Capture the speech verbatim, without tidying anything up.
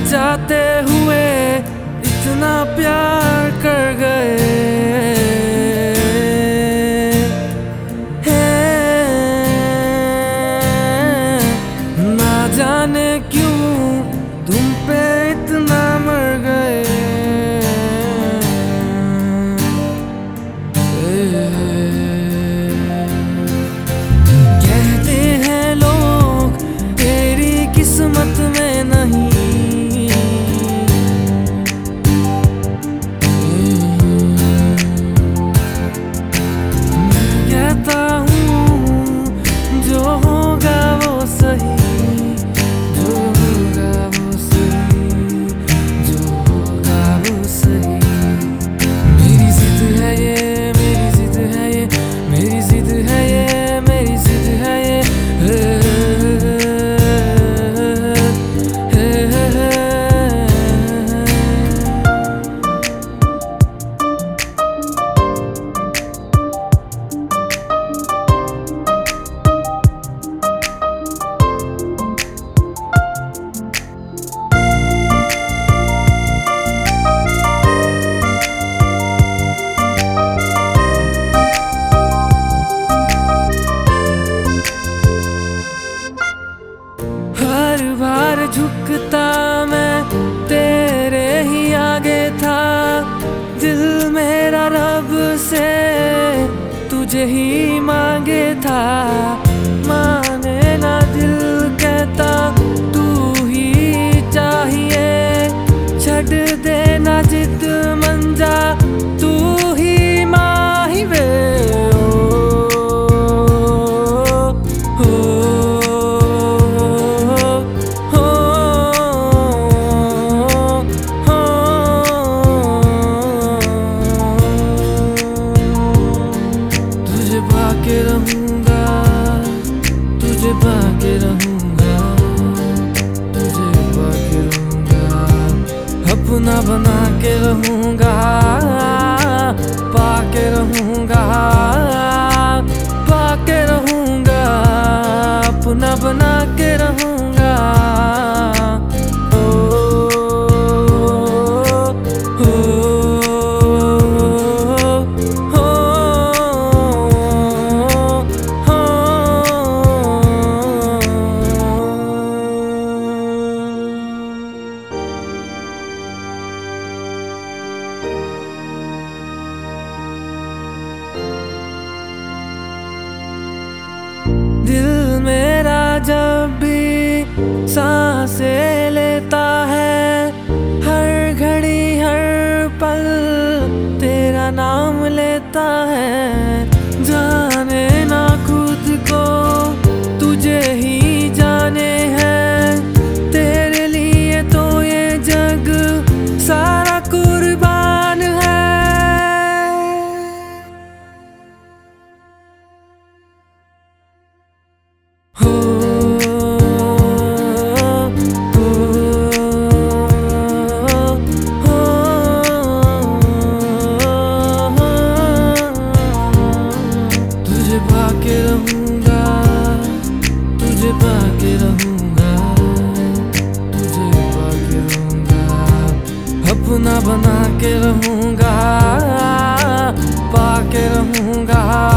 जाते हुए इतना प्यार कर गए हैं, ना जाने क्यों तुम पे इतना मर गए। कहते हैं लोग तेरी किस्मत में नहीं, हर बार झुकता मैं तेरे ही आगे था, दिल मेरा रब से तुझे ही मांगे था। माने ना दिल कहता तू ही चाहिए, छड़ देना जिद मंजा तू ही माही वे। पाके रहूंगा, तुझे पाके रहूंगा, तुझे पाके रहूंगा, अपना बना के रहूंगा, पाके रहूंगा, पाके रहूंगा, अपना बना के रहूंगा। दिल मेरा जब भी सांसें लेता है, हर घड़ी हर पल तेरा नाम लेता है। जाने ना खुद को तुझे ही जाने हैं, तेरे लिए तो ये जग सारा कुर्बान है। हो तुझे पाके रहूंगा, तुझे पाके रहूंगा, तुझे पाके रहूंगा, अपना बना के रहूंगा, पाके रहूंगा।